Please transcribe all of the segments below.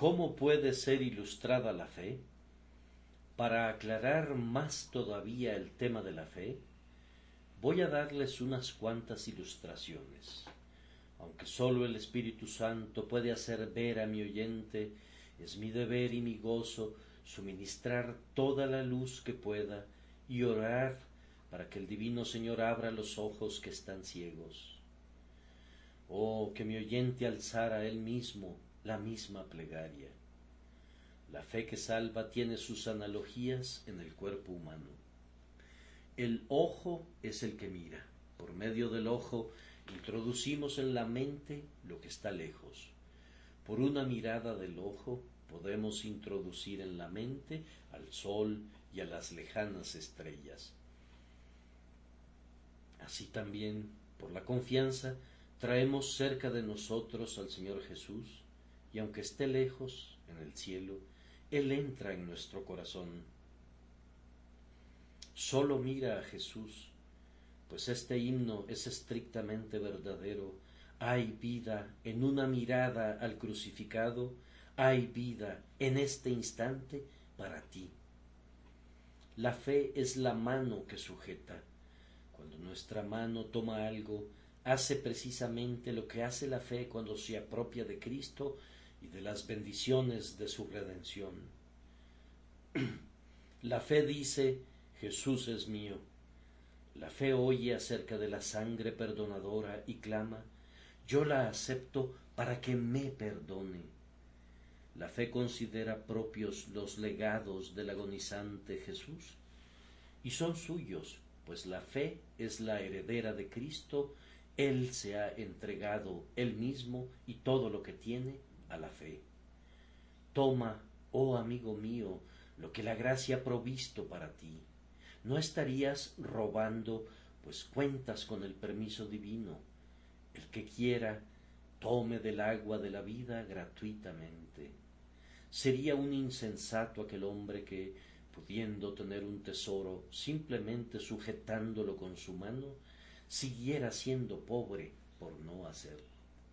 ¿Cómo puede ser ilustrada la fe? Para aclarar más todavía el tema de la fe, voy a darles unas cuantas ilustraciones. Aunque sólo el Espíritu Santo puede hacer ver a mi oyente, es mi deber y mi gozo suministrar toda la luz que pueda y orar para que el Divino Señor abra los ojos que están ciegos. Oh, que mi oyente alzara él mismo la misma plegaria. La fe que salva tiene sus analogías en el cuerpo humano. El ojo es el que mira. Por medio del ojo introducimos en la mente lo que está lejos. Por una mirada del ojo podemos introducir en la mente al sol y a las lejanas estrellas. Así también, por la confianza, traemos cerca de nosotros al Señor Jesús, y aunque esté lejos, en el cielo, Él entra en nuestro corazón. Solo mira a Jesús, pues este himno es estrictamente verdadero. Hay vida en una mirada al crucificado, hay vida en este instante para ti. La fe es la mano que sujeta. Cuando nuestra mano toma algo, hace precisamente lo que hace la fe cuando se apropia de Cristo y de las bendiciones de su redención. La fe dice: Jesús es mío. La fe oye acerca de la sangre perdonadora y clama: yo la acepto para que me perdone. La fe considera propios los legados del agonizante Jesús, y son suyos, pues la fe es la heredera de Cristo. Él se ha entregado él mismo y todo lo que tiene a la fe. Toma, oh amigo mío, lo que la gracia ha provisto para ti. No estarías robando, pues cuentas con el permiso divino. El que quiera, tome del agua de la vida gratuitamente. Sería un insensato aquel hombre que, pudiendo tener un tesoro simplemente sujetándolo con su mano, siguiera siendo pobre por no hacerlo.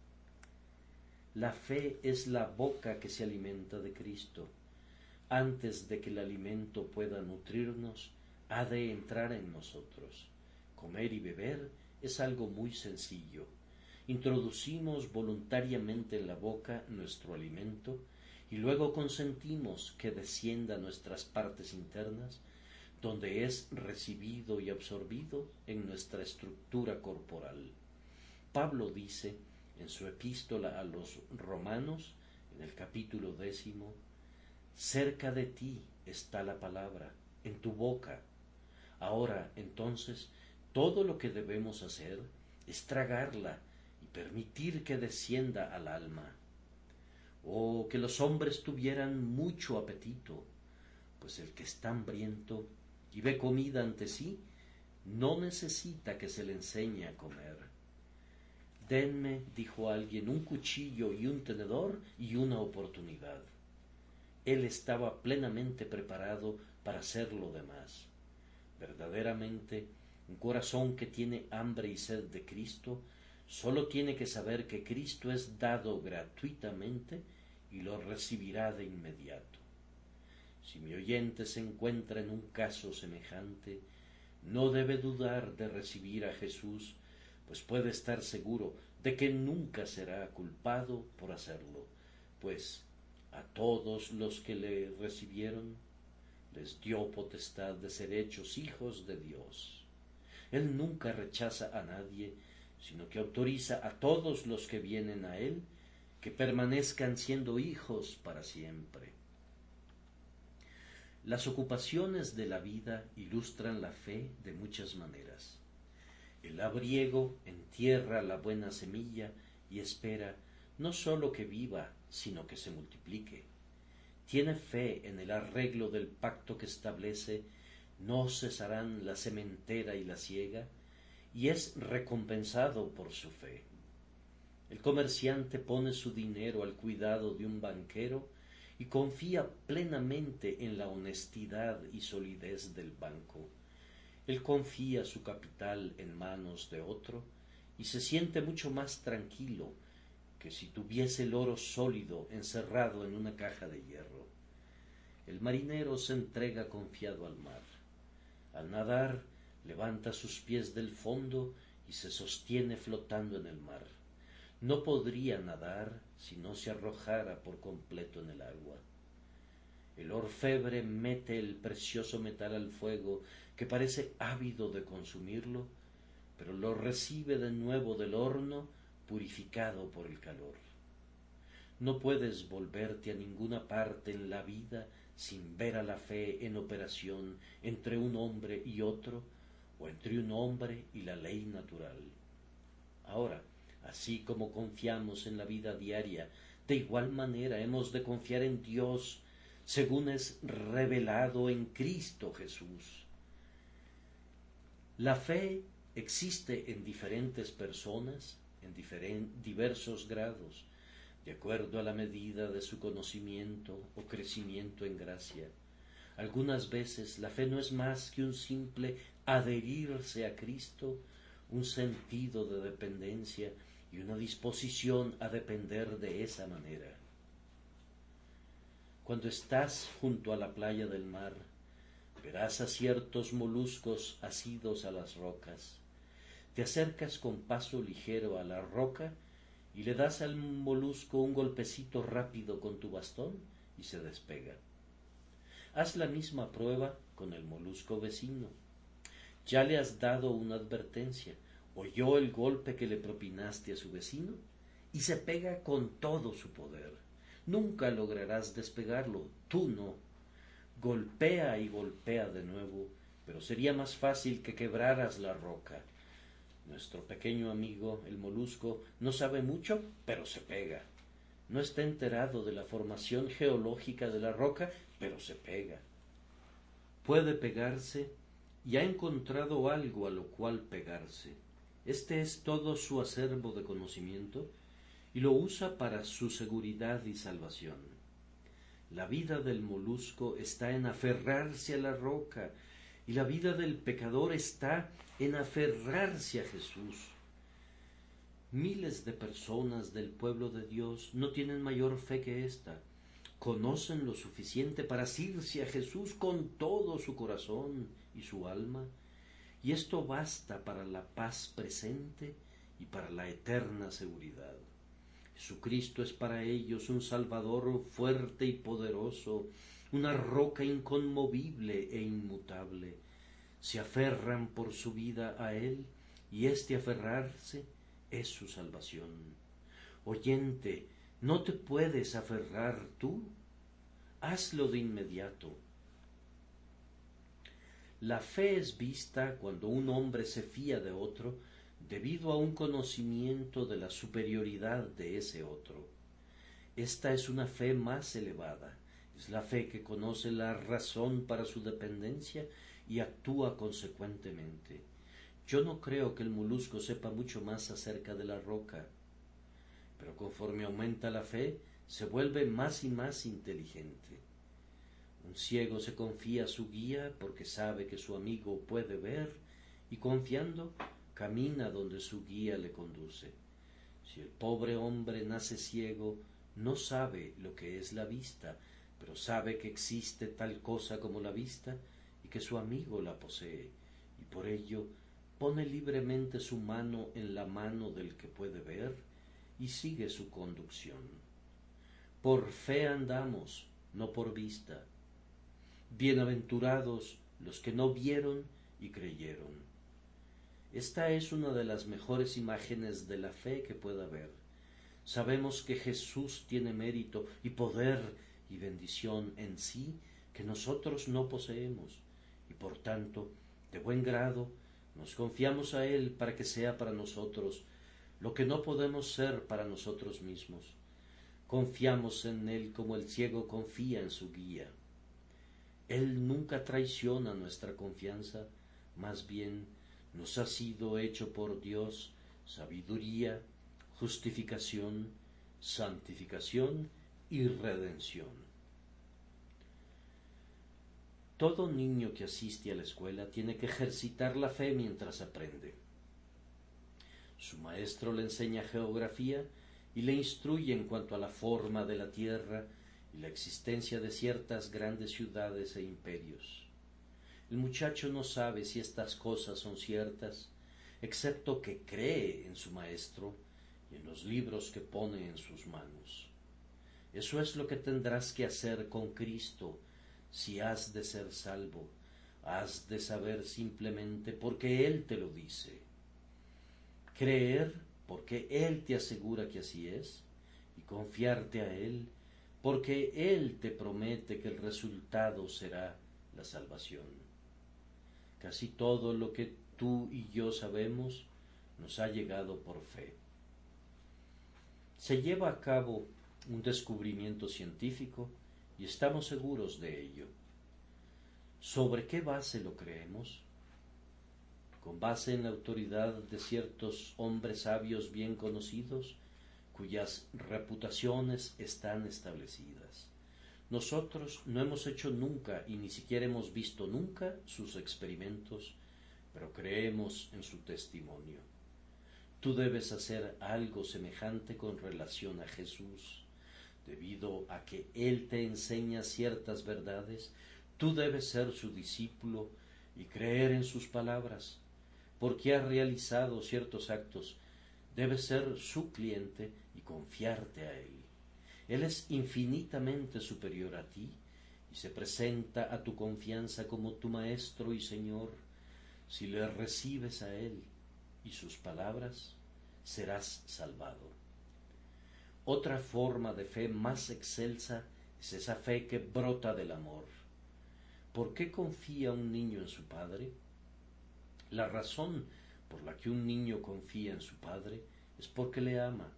La fe es la boca que se alimenta de Cristo. Antes de que el alimento pueda nutrirnos, ha de entrar en nosotros. Comer y beber es algo muy sencillo. Introducimos voluntariamente en la boca nuestro alimento y luego consentimos que descienda a nuestras partes internas, donde es recibido y absorbido en nuestra estructura corporal. Pablo dice en su epístola a los Romanos, en el capítulo 10, cerca de ti está la palabra, en tu boca. Ahora, entonces, todo lo que debemos hacer es tragarla y permitir que descienda al alma. Oh, que los hombres tuvieran mucho apetito, pues el que está hambriento y ve comida ante sí, no necesita que se le enseñe a comer. Denme, dijo alguien, un cuchillo y un tenedor y una oportunidad. Él estaba plenamente preparado para hacer lo demás. Verdaderamente, un corazón que tiene hambre y sed de Cristo sólo tiene que saber que Cristo es dado gratuitamente y lo recibirá de inmediato. Si mi oyente se encuentra en un caso semejante, no debe dudar de recibir a Jesús, pues puede estar seguro de que nunca será culpado por hacerlo, pues a todos los que le recibieron les dio potestad de ser hechos hijos de Dios. Él nunca rechaza a nadie, sino que autoriza a todos los que vienen a Él que permanezcan siendo hijos para siempre. Las ocupaciones de la vida ilustran la fe de muchas maneras. El labriego entierra la buena semilla y espera no sólo que viva, sino que se multiplique. Tiene fe en el arreglo del pacto que establece: no cesarán la sementera y la siega, y es recompensado por su fe. El comerciante pone su dinero al cuidado de un banquero y confía plenamente en la honestidad y solidez del banco. Él confía su capital en manos de otro y se siente mucho más tranquilo, que si tuviese el oro sólido encerrado en una caja de hierro. El marinero se entrega confiado al mar. Al nadar, levanta sus pies del fondo y se sostiene flotando en el mar. No podría nadar si no se arrojara por completo en el agua. El orfebre mete el precioso metal al fuego, que parece ávido de consumirlo, pero lo recibe de nuevo del horno, purificado por el calor. No puedes volverte a ninguna parte en la vida sin ver a la fe en operación entre un hombre y otro, o entre un hombre y la ley natural. Ahora, así como confiamos en la vida diaria, de igual manera hemos de confiar en Dios, según es revelado en Cristo Jesús. La fe existe en diferentes personas, en diversos grados, de acuerdo a la medida de su conocimiento o crecimiento en gracia. Algunas veces la fe no es más que un simple adherirse a Cristo, un sentido de dependencia y una disposición a depender de esa manera. Cuando estás junto a la playa del mar, verás a ciertos moluscos asidos a las rocas. Te acercas con paso ligero a la roca y le das al molusco un golpecito rápido con tu bastón y se despega. Haz la misma prueba con el molusco vecino. Ya le has dado una advertencia, oyó el golpe que le propinaste a su vecino y se pega con todo su poder. Nunca lograrás despegarlo, tú no. Golpea y golpea de nuevo, pero sería más fácil que quebraras la roca. Nuestro pequeño amigo, el molusco, no sabe mucho, pero se pega. No está enterado de la formación geológica de la roca, pero se pega. Puede pegarse y ha encontrado algo a lo cual pegarse. Este es todo su acervo de conocimiento y lo usa para su seguridad y salvación. La vida del molusco está en aferrarse a la roca y la vida del pecador está en aferrarse a Jesús. Miles de personas del pueblo de Dios no tienen mayor fe que esta. Conocen lo suficiente para asirse a Jesús con todo su corazón y su alma, y esto basta para la paz presente y para la eterna seguridad. Jesucristo es para ellos un Salvador fuerte y poderoso, una roca inconmovible e inmutable. Se aferran por su vida a Él, y este aferrarse es su salvación. Oyente, ¿no te puedes aferrar tú? Hazlo de inmediato. La fe es vista cuando un hombre se fía de otro debido a un conocimiento de la superioridad de ese otro. Esta es una fe más elevada, es la fe que conoce la razón para su dependencia y actúa consecuentemente. Yo no creo que el molusco sepa mucho más acerca de la roca, pero conforme aumenta la fe, se vuelve más y más inteligente. Un ciego se confía a su guía porque sabe que su amigo puede ver y confiando camina donde su guía le conduce. Si el pobre hombre nace ciego, no sabe lo que es la vista, pero sabe que existe tal cosa como la vista y que su amigo la posee, y por ello pone libremente su mano en la mano del que puede ver y sigue su conducción. Por fe andamos, no por vista. Bienaventurados los que no vieron y creyeron. Esta es una de las mejores imágenes de la fe que pueda haber. Sabemos que Jesús tiene mérito y poder y bendición en sí que nosotros no poseemos, y por tanto, de buen grado, nos confiamos a Él para que sea para nosotros lo que no podemos ser para nosotros mismos. Confiamos en Él como el ciego confía en su guía. Él nunca traiciona nuestra confianza, más bien nos ha sido hecho por Dios sabiduría, justificación, santificación y redención. Todo niño que asiste a la escuela tiene que ejercitar la fe mientras aprende. Su maestro le enseña geografía y le instruye en cuanto a la forma de la tierra y la existencia de ciertas grandes ciudades e imperios. El muchacho no sabe si estas cosas son ciertas, excepto que cree en su maestro y en los libros que pone en sus manos. Eso es lo que tendrás que hacer con Cristo si has de ser salvo. Has de saber simplemente porque Él te lo dice. Creer porque Él te asegura que así es, y confiarte a Él porque Él te promete que el resultado será la salvación. Casi todo lo que tú y yo sabemos nos ha llegado por fe. Se lleva a cabo un descubrimiento científico y estamos seguros de ello. ¿Sobre qué base lo creemos? Con base en la autoridad de ciertos hombres sabios bien conocidos, cuyas reputaciones están establecidas. Nosotros no hemos hecho nunca y ni siquiera hemos visto nunca sus experimentos, pero creemos en su testimonio. Tú debes hacer algo semejante con relación a Jesús. Debido a que Él te enseña ciertas verdades, tú debes ser su discípulo y creer en sus palabras. Porque ha realizado ciertos actos, debes ser su cliente y confiarte a Él. Él es infinitamente superior a ti y se presenta a tu confianza como tu Maestro y Señor. Si le recibes a Él y sus palabras, serás salvado. Otra forma de fe más excelsa es esa fe que brota del amor. ¿Por qué confía un niño en su padre? La razón por la que un niño confía en su padre es porque le ama.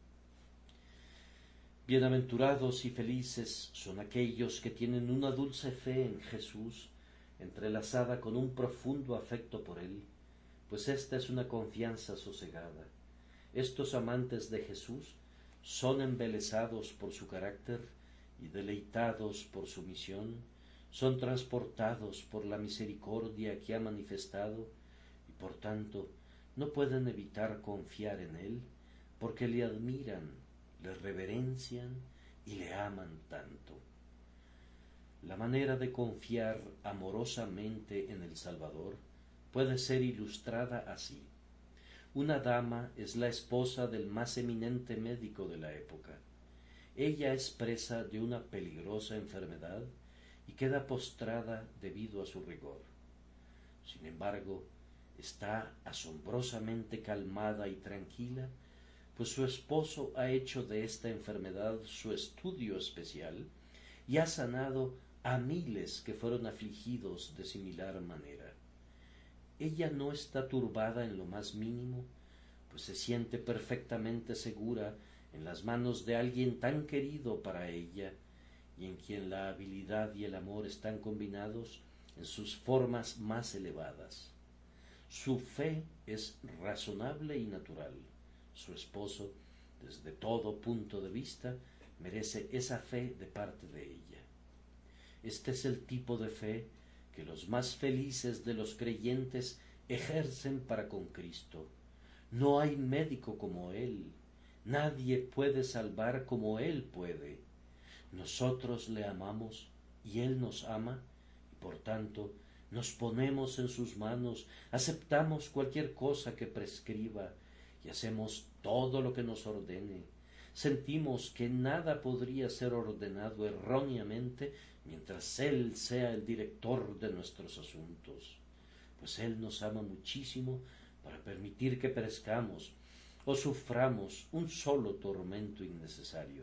Bienaventurados y felices son aquellos que tienen una dulce fe en Jesús, entrelazada con un profundo afecto por Él, pues esta es una confianza sosegada. Estos amantes de Jesús son embelesados por su carácter y deleitados por su misión, son transportados por la misericordia que ha manifestado y por tanto no pueden evitar confiar en Él porque le admiran, le reverencian y le aman tanto. La manera de confiar amorosamente en el Salvador puede ser ilustrada así. Una dama es la esposa del más eminente médico de la época. Ella es presa de una peligrosa enfermedad y queda postrada debido a su rigor. Sin embargo, está asombrosamente calmada y tranquila, pues su esposo ha hecho de esta enfermedad su estudio especial y ha sanado a miles que fueron afligidos de similar manera. Ella no está turbada en lo más mínimo, pues se siente perfectamente segura en las manos de alguien tan querido para ella y en quien la habilidad y el amor están combinados en sus formas más elevadas. Su fe es razonable y natural. Su esposo, desde todo punto de vista, merece esa fe de parte de ella. Este es el tipo de fe que los más felices de los creyentes ejercen para con Cristo. No hay médico como Él, nadie puede salvar como Él puede. Nosotros le amamos y Él nos ama, y por tanto nos ponemos en sus manos, aceptamos cualquier cosa que prescriba y hacemos todo lo que nos ordene. Sentimos que nada podría ser ordenado erróneamente mientras Él sea el director de nuestros asuntos, pues Él nos ama muchísimo para permitir que perezcamos o suframos un solo tormento innecesario.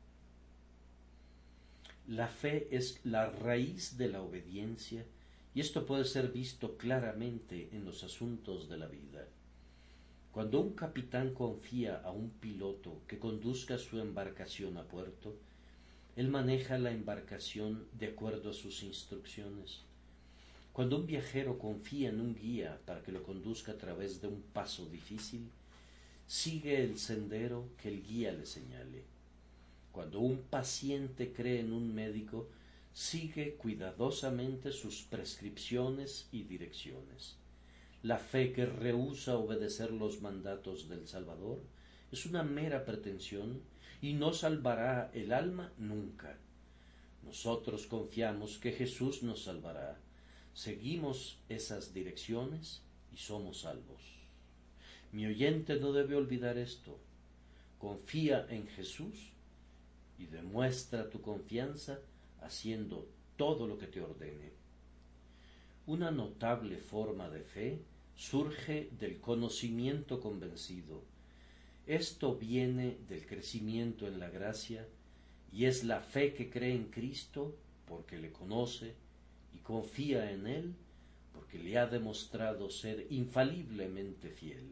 La fe es la raíz de la obediencia y esto puede ser visto claramente en los asuntos de la vida. Cuando un capitán confía a un piloto que conduzca su embarcación a puerto, él maneja la embarcación de acuerdo a sus instrucciones. Cuando un viajero confía en un guía para que lo conduzca a través de un paso difícil, sigue el sendero que el guía le señale. Cuando un paciente cree en un médico, sigue cuidadosamente sus prescripciones y direcciones. La fe que rehúsa obedecer los mandatos del Salvador Es una mera pretensión y no salvará el alma nunca. Nosotros confiamos que Jesús nos salvará. Seguimos esas direcciones y somos salvos. Mi oyente no debe olvidar esto. Confía en Jesús y demuestra tu confianza haciendo todo lo que te ordene. Una notable forma de fe surge del conocimiento convencido. Esto viene del crecimiento en la gracia y es la fe que cree en Cristo porque le conoce y confía en Él porque le ha demostrado ser infaliblemente fiel.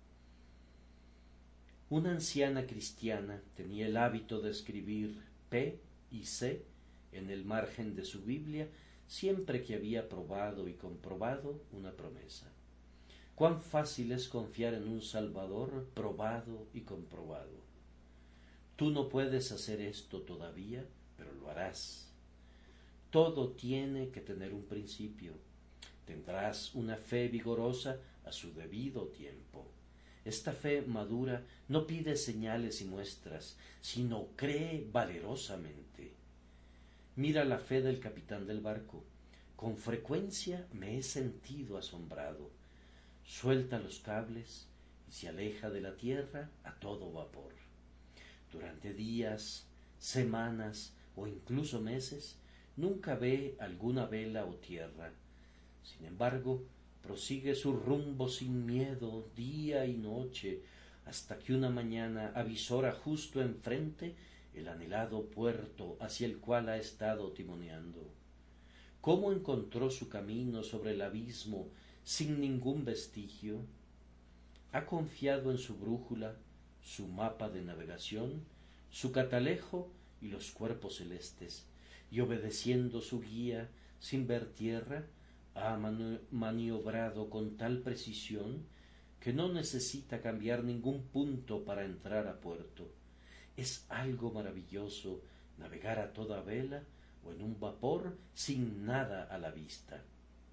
Una anciana cristiana tenía el hábito de escribir P y C en el margen de su Biblia siempre que había probado y comprobado una promesa. Cuán fácil es confiar en un Salvador probado y comprobado. Tú no puedes hacer esto todavía, pero lo harás. Todo tiene que tener un principio. Tendrás una fe vigorosa a su debido tiempo. Esta fe madura no pide señales y muestras, sino cree valerosamente. Mira la fe del capitán del barco. Con frecuencia me he sentido asombrado. Suelta los cables y se aleja de la tierra a todo vapor. Durante días, semanas o incluso meses, nunca ve alguna vela o tierra. Sin embargo, prosigue su rumbo sin miedo día y noche, hasta que una mañana avisora justo enfrente el anhelado puerto hacia el cual ha estado timoneando. ¿Cómo encontró su camino sobre el abismo sin ningún vestigio? Ha confiado en su brújula, su mapa de navegación, su catalejo y los cuerpos celestes, y obedeciendo su guía sin ver tierra, ha maniobrado con tal precisión que no necesita cambiar ningún punto para entrar a puerto. Es algo maravilloso navegar a toda vela o en un vapor sin nada a la vista.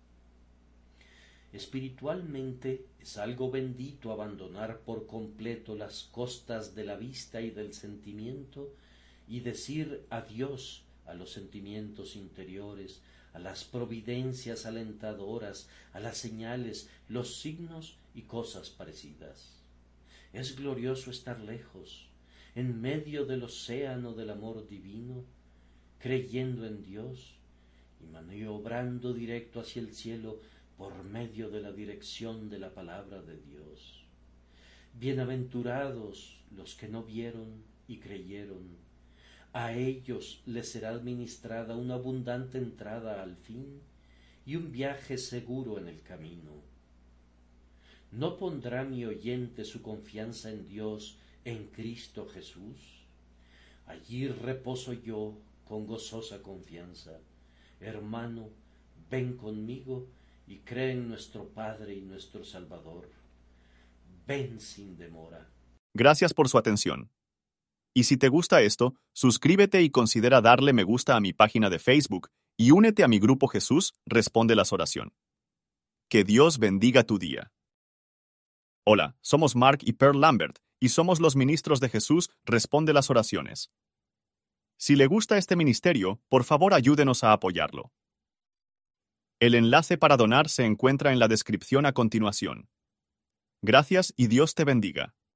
Espiritualmente es algo bendito abandonar por completo las costas de la vista y del sentimiento y decir adiós a los sentimientos interiores, a las providencias alentadoras, a las señales, los signos y cosas parecidas. Es glorioso estar lejos, en medio del océano del amor divino, creyendo en Dios y maniobrando directo hacia el cielo por medio de la dirección de la palabra de Dios. Bienaventurados los que no vieron y creyeron. A ellos les será administrada una abundante entrada al fin y un viaje seguro en el camino. ¿No pondrá mi oyente su confianza en Dios, en Cristo Jesús? Allí reposo yo con gozosa confianza. Hermano, ven conmigo y cree en nuestro Padre y nuestro Salvador. Ven sin demora. Gracias por su atención. Y si te gusta esto, suscríbete y considera darle me gusta a mi página de Facebook y únete a mi grupo Jesús Responde las Oraciones. Que Dios bendiga tu día. Hola, somos Mark y Pearl Lambert y somos los ministros de Jesús Responde las Oraciones. Si le gusta este ministerio, por favor ayúdenos a apoyarlo. El enlace para donar se encuentra en la descripción a continuación. Gracias y Dios te bendiga.